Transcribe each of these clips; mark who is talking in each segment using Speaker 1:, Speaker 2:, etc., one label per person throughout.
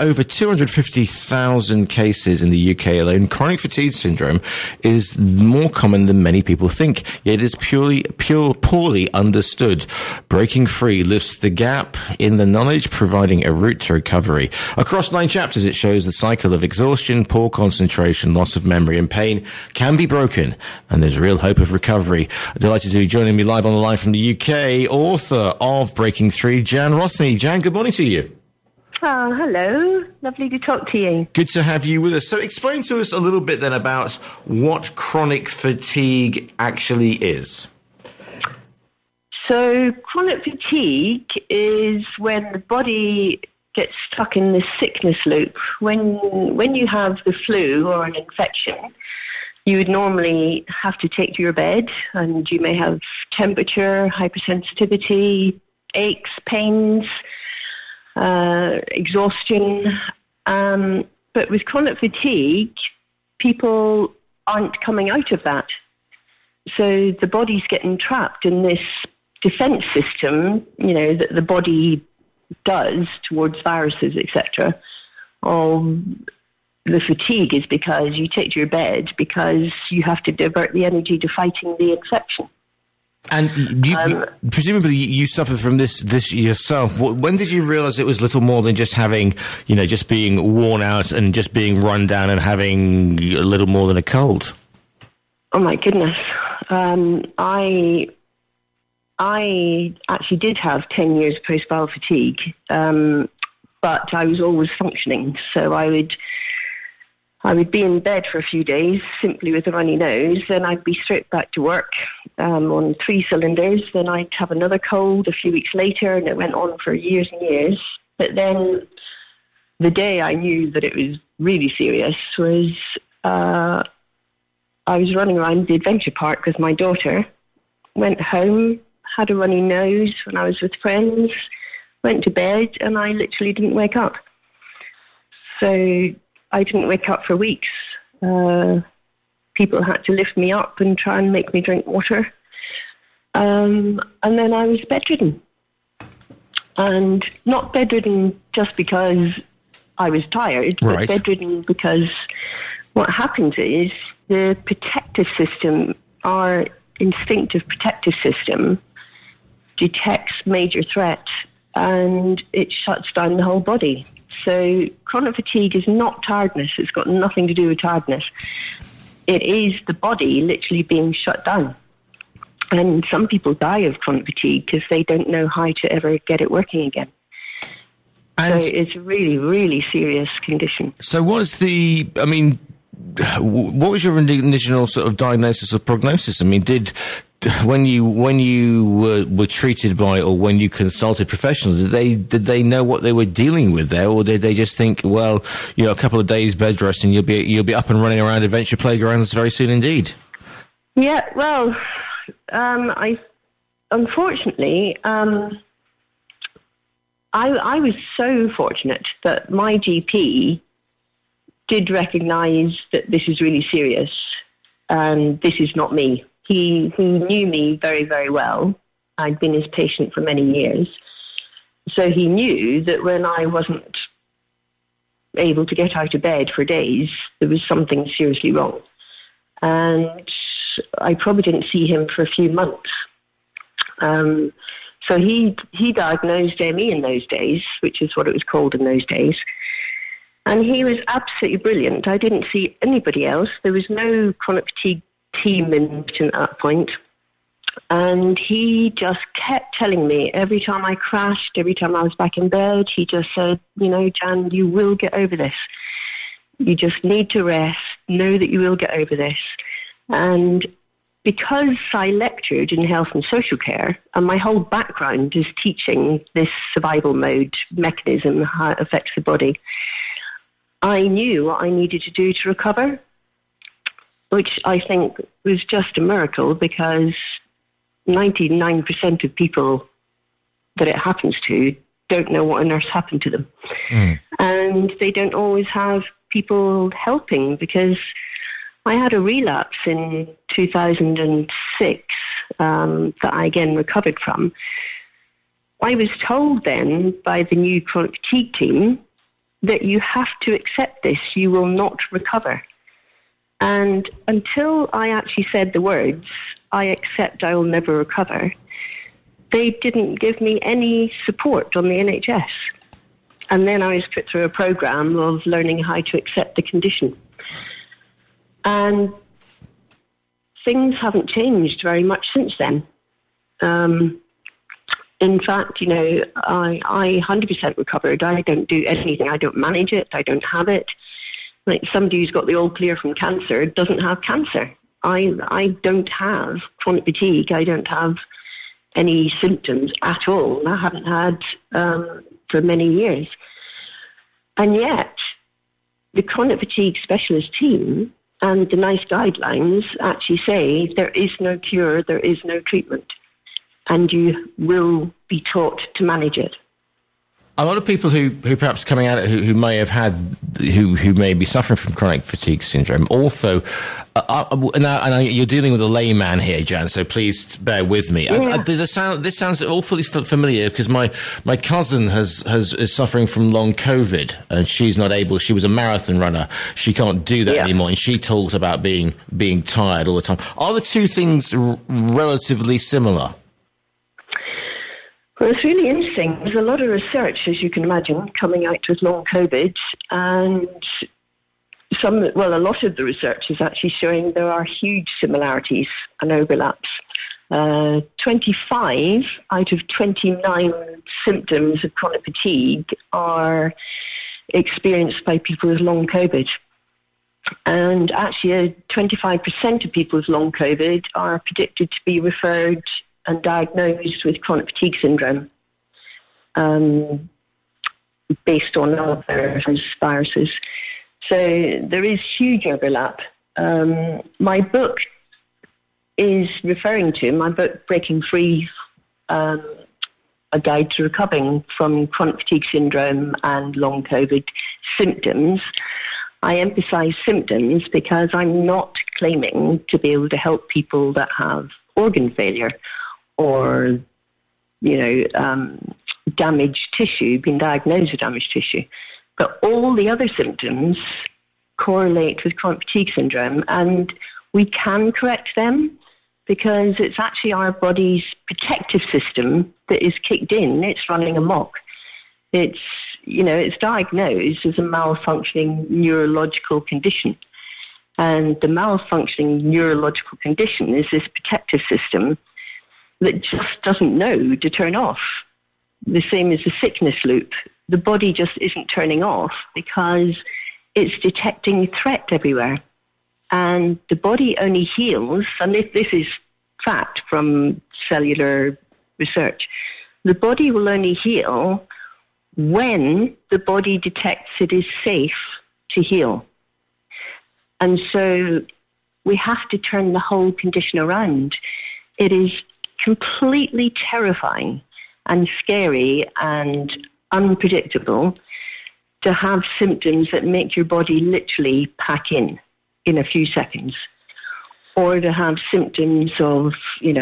Speaker 1: over 250,000 cases in the UK alone, chronic fatigue syndrome is more common than many people think, yet it is poorly understood. Breaking Free lifts the gap in the knowledge, providing a route to recovery. Across 9 chapters, it shows the cycle of exhaustion, poor concentration, loss of memory and pain can be broken, and there's real hope of recovery. Delighted to be joining me live on the line from the UK, author of Breaking Free, Jan Rothney. Jan, good morning to you.
Speaker 2: Oh, hello. Lovely to talk to you.
Speaker 1: Good to have you with us. So explain to us a little bit then about what chronic fatigue actually is.
Speaker 2: So chronic fatigue is when the body gets stuck in this sickness loop. When you have the flu or an infection, you would normally have to take to your bed, and you may have temperature, hypersensitivity, aches, pains, exhaustion. But with chronic fatigue, people aren't coming out of that. So the body's getting trapped in this defense system, that the body does towards viruses, etc. The fatigue is because you take to your bed because you have to divert the energy to fighting the infection.
Speaker 1: And presumably you suffered from this yourself. When did you realise it was little more than just having, just being worn out and just being run down and having a little more than a cold?
Speaker 2: Oh my goodness. I actually did have 10 years of post-viral fatigue, but I was always functioning. So I would be in bed for a few days simply with a runny nose, then I'd be straight back to work on 3 cylinders. Then I'd have another cold a few weeks later, and it went on for years and years. But then the day I knew that it was really serious was I was running around the adventure park with my daughter, went home, had a runny nose when I was with friends, went to bed, and I literally didn't wake up. So I didn't wake up for weeks. People had to lift me up and try and make me drink water. And then I was bedridden. And not bedridden just because I was tired,
Speaker 1: right,
Speaker 2: but bedridden because what happens is the protective system, our instinctive protective system, detects major threat and it shuts down the whole body. So chronic fatigue is not tiredness. It's got nothing to do with tiredness. It is the body literally being shut down. And some people die of chronic fatigue because they don't know how to ever get it working again. And so it's a really, really serious condition.
Speaker 1: So what was what was your initial sort of diagnosis or prognosis? I mean, when you were treated by, or when you consulted professionals, did they know what they were dealing with there, or did they just think, well, a couple of days bed rest and you'll be up and running around adventure playgrounds very soon indeed?
Speaker 2: Yeah, well, I was so fortunate that my GP did recognise that this is really serious and this is not me. He knew me very, very well. I'd been his patient for many years. So he knew that when I wasn't able to get out of bed for days, there was something seriously wrong. And I probably didn't see him for a few months. So he diagnosed ME in those days, which is what it was called in those days. And he was absolutely brilliant. I didn't see anybody else. There was no chronic fatigue team in at that point. And he just kept telling me every time I crashed, every time I was back in bed, he just said, Jan, you will get over this. You just need to rest. Know that you will get over this. And because I lectured in health and social care, and my whole background is teaching this survival mode mechanism, how it affects the body, I knew what I needed to do to recover, which I think was just a miracle because 99% of people that it happens to don't know what on earth happened to them. And they don't always have people helping, because I had a relapse in 2006 that I again recovered from. I was told then by the new chronic fatigue team that you have to accept this. You will not recover. And until I actually said the words, I accept I will never recover, they didn't give me any support on the NHS. And then I was put through a program of learning how to accept the condition. And things haven't changed very much since then. In fact, I 100% recovered. I don't do anything. I don't manage it. I don't have it. Like somebody who's got the all clear from cancer doesn't have cancer. I don't have chronic fatigue. I don't have any symptoms at all. I haven't had for many years. And yet, the chronic fatigue specialist team and the NICE guidelines actually say there is no cure, there is no treatment, and you will be taught to manage it.
Speaker 1: A lot of people who perhaps coming at it, who may have had, who may be suffering from chronic fatigue syndrome, also, and you're dealing with a layman here, Jan, so please bear with me.
Speaker 2: Yeah.
Speaker 1: This sounds awfully familiar because my cousin is suffering from long COVID, and she's not able. She was a marathon runner. She can't do that anymore, and she talks about being tired all the time. Are the two things relatively similar?
Speaker 2: Well, it's really interesting. There's a lot of research, as you can imagine, coming out with long COVID, and a lot of the research is actually showing there are huge similarities and overlaps. 25 out of 29 symptoms of chronic fatigue are experienced by people with long COVID. And actually, 25% of people with long COVID are predicted to be referred and diagnosed with chronic fatigue syndrome based on other viruses. So there is huge overlap. My book is referring to, my book, Breaking Free, A Guide to Recovering from Chronic Fatigue Syndrome and Long COVID Symptoms. I emphasize symptoms because I'm not claiming to be able to help people that have organ failure or, damaged tissue, been diagnosed with damaged tissue. But all the other symptoms correlate with chronic fatigue syndrome, and we can correct them because it's actually our body's protective system that is kicked in. It's running amok. It's diagnosed as a malfunctioning neurological condition. And the malfunctioning neurological condition is this protective system that just doesn't know to turn off. The same as the sickness loop. The body just isn't turning off because it's detecting threat everywhere. And the body only heals, and this is fact from cellular research, the body will only heal when the body detects it is safe to heal. And so we have to turn the whole condition around. It is completely terrifying and scary and unpredictable to have symptoms that make your body literally pack in a few seconds, or to have symptoms of,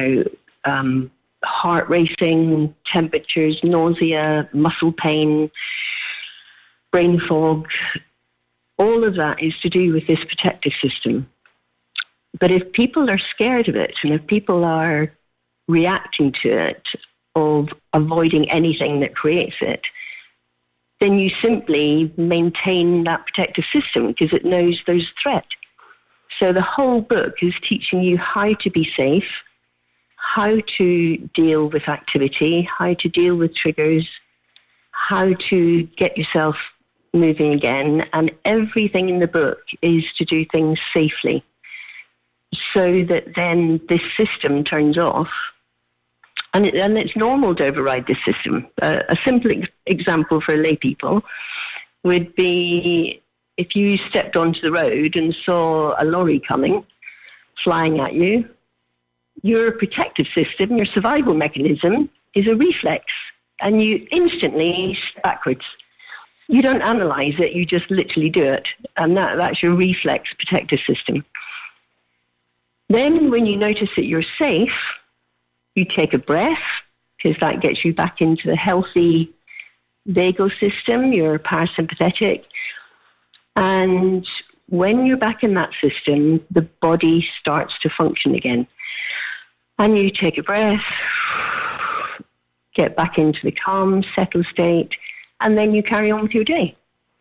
Speaker 2: heart racing, temperatures, nausea, muscle pain, brain fog. All of that is to do with this protective system. But if people are scared of it, and if people are reacting to it, of avoiding anything that creates it, then you simply maintain that protective system because it knows there's a threat. So the whole book is teaching you how to be safe, how to deal with activity, how to deal with triggers, how to get yourself moving again, and everything in the book is to do things safely so that then this system turns off. And it's normal to override this system. A simple example for lay people would be if you stepped onto the road and saw a lorry coming, flying at you, your protective system, your survival mechanism is a reflex, and you instantly step backwards. You don't analyze it, you just literally do it. And that's your reflex protective system. Then when you notice that you're safe, you take a breath, because that gets you back into the healthy vagal system, your parasympathetic. And when you're back in that system, the body starts to function again. And you take a breath, get back into the calm, settled state, and then you carry on with your day.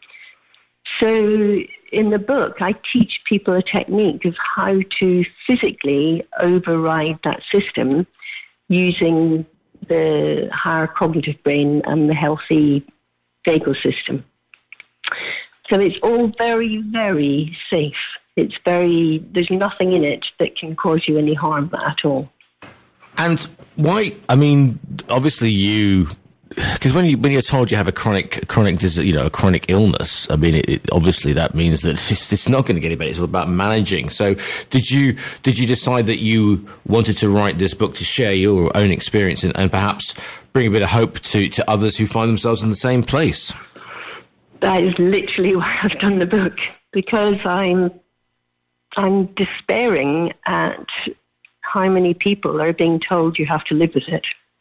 Speaker 2: So in the book, I teach people a technique of how to physically override that system using the higher cognitive brain and the healthy vagal system. So it's all very, very safe. There's nothing in it that can cause you any harm at all.
Speaker 1: And why? I mean, obviously because when you're told you have a chronic illness, I mean, obviously that means that it's not going to get any better. It's all about managing. So did you decide that you wanted to write this book to share your own experience and perhaps bring a bit of hope to others who find themselves in the same place?
Speaker 2: That is literally why I've done the book, because I'm despairing at how many people are being told you have to live with it.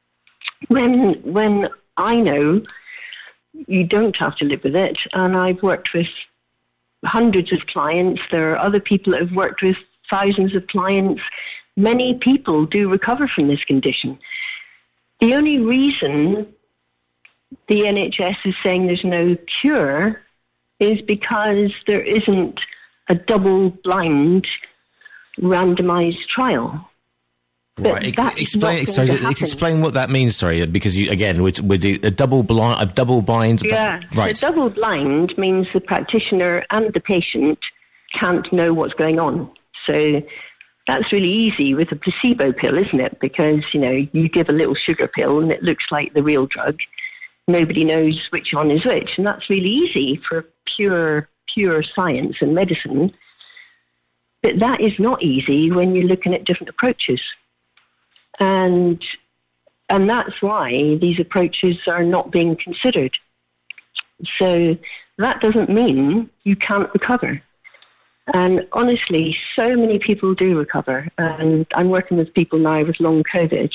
Speaker 2: When I know you don't have to live with it, and I've worked with hundreds of clients, there are other people that have worked with thousands of clients. Many people do recover from this condition. The only reason the NHS is saying there's no cure is because there isn't a double-blind randomized trial.
Speaker 1: Right. Explain what that means. Sorry, because with a double blind.
Speaker 2: Yeah.
Speaker 1: Right.
Speaker 2: A double blind means the practitioner and the patient can't know what's going on. So that's really easy with a placebo pill, isn't it? Because you give a little sugar pill and it looks like the real drug. Nobody knows which one is which, and that's really easy for pure science and medicine. But that is not easy when you're looking at different approaches. And that's why these approaches are not being considered. So that doesn't mean you can't recover. And honestly, so many people do recover. And I'm working with people now with long COVID.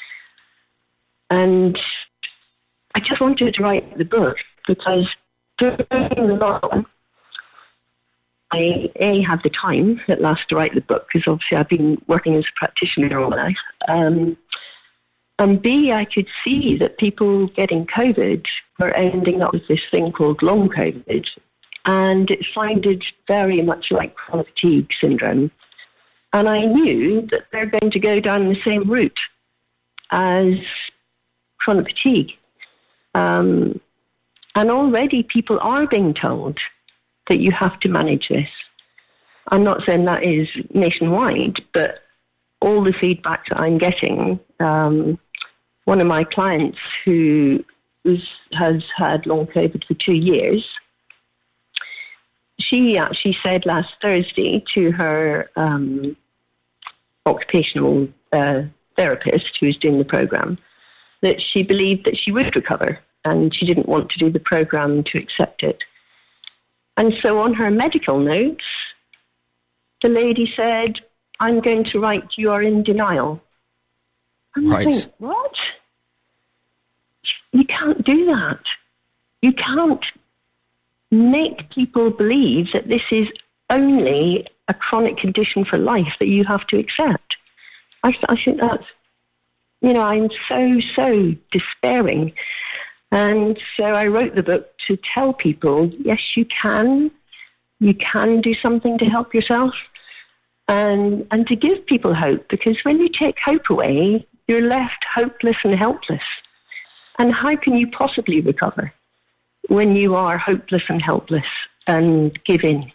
Speaker 2: And I just wanted to write the book because during the lockdown, I have the time at last to write the book because obviously I've been working as a practitioner all my life. And B, I could see that people getting COVID were ending up with this thing called long COVID. And it sounded very much like chronic fatigue syndrome. And I knew that they're going to go down the same route as chronic fatigue. And already people are being told that you have to manage this. I'm not saying that is nationwide, but all the feedback that I'm getting, one of my clients who has had long COVID for 2 years, she actually said last Thursday to her occupational therapist who was doing the program that she believed that she would recover and she didn't want to do the program to accept it. And so on her medical notes, the lady said, I'm going to write, you are in denial. And
Speaker 1: right.
Speaker 2: I think, what? You can't do that. You can't make people believe that this is only a chronic condition for life that you have to accept. I think that's, I'm so despairing. And so I wrote the book to tell people, yes, you can do something to help yourself and to give people hope, because when you take hope away, you're left hopeless and helpless. And how can you possibly recover when you are hopeless and helpless and give in?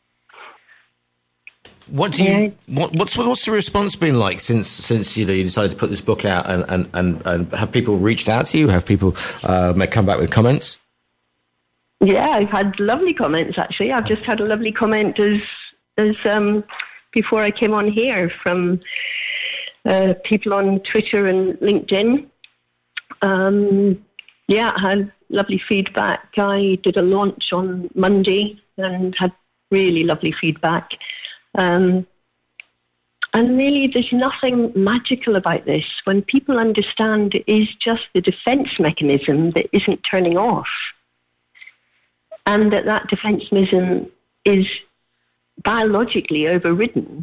Speaker 1: What's the response been like since you decided to put this book out and have people reached out to you? Have people may come back with comments?
Speaker 2: Yeah, I've had lovely comments actually. I've just had a lovely comment as before I came on here from people on Twitter and LinkedIn. I had lovely feedback. I did a launch on Monday and had really lovely feedback. And really, there's nothing magical about this. When people understand it is just the defense mechanism that isn't turning off, and that defense mechanism is biologically overridden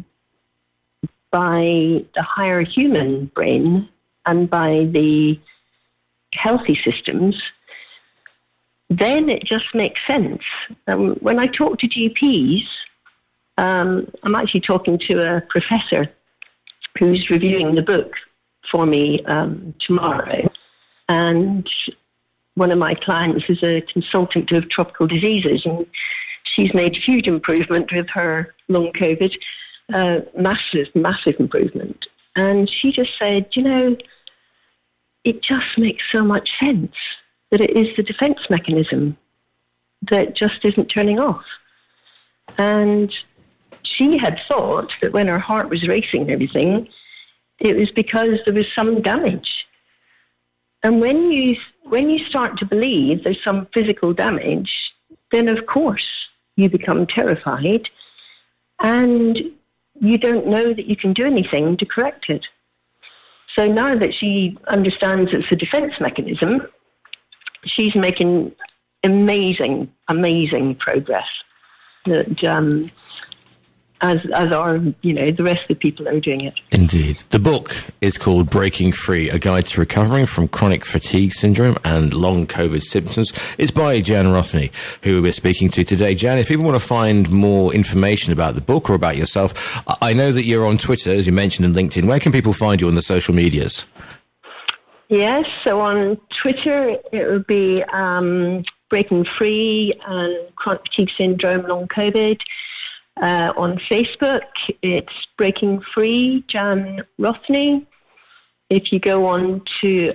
Speaker 2: by the higher human brain and by the healthy systems, then it just makes sense. When I talk to GPs, I'm actually talking to a professor who's reviewing the book for me tomorrow. And one of my clients is a consultant of tropical diseases, and she's made huge improvement with her long COVID, massive improvement. And she just said, it just makes so much sense that it is the defense mechanism that just isn't turning off. And she had thought that when her heart was racing and everything, it was because there was some damage. And when you start to believe there's some physical damage, then of course you become terrified and you don't know that you can do anything to correct it. So now that she understands it's a defense mechanism, she's making amazing progress. That as are, the rest of the people are doing it.
Speaker 1: Indeed. The book is called Breaking Free, A Guide to Recovering from Chronic Fatigue Syndrome and Long COVID Symptoms. It's by Jan Rothney, who we're speaking to today. Jan, if people want to find more information about the book or about yourself, I know that you're on Twitter, as you mentioned, and LinkedIn. Where can people find you on the social medias?
Speaker 2: Yes, so on Twitter, it would be Breaking Free and Chronic Fatigue Syndrome, Long COVID. On Facebook, it's Breaking Free, Jan Rothney. If you go on to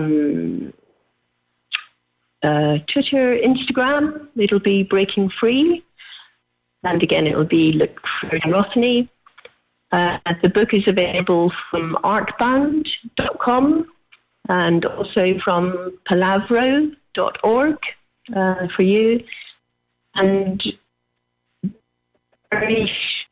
Speaker 2: Twitter, Instagram, it'll be Breaking Free. And again, it'll be look for Jan Rothney. The book is available from artbound.com and also from palavro.org for you. And very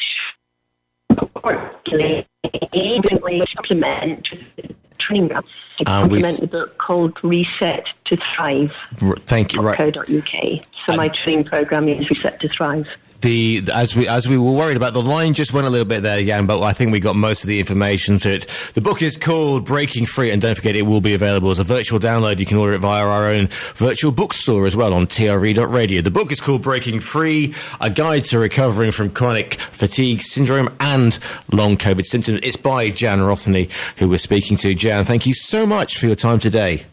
Speaker 2: shortly, we supplement training. Complement the book called Reset to Thrive.
Speaker 1: Thank you. Right.
Speaker 2: .co.uk. So my training program is Reset to Thrive.
Speaker 1: As we were worried about, the line just went a little bit there, Jan, but I think we got most of the information to it. The book is called Breaking Free, and don't forget it will be available as a virtual download. You can order it via our own virtual bookstore as well on TRE.radio. The book is called Breaking Free, A Guide to Recovering from Chronic Fatigue Syndrome and Long COVID Symptoms. It's by Jan Rothney, who we're speaking to. Jan, thank you so much for your time today.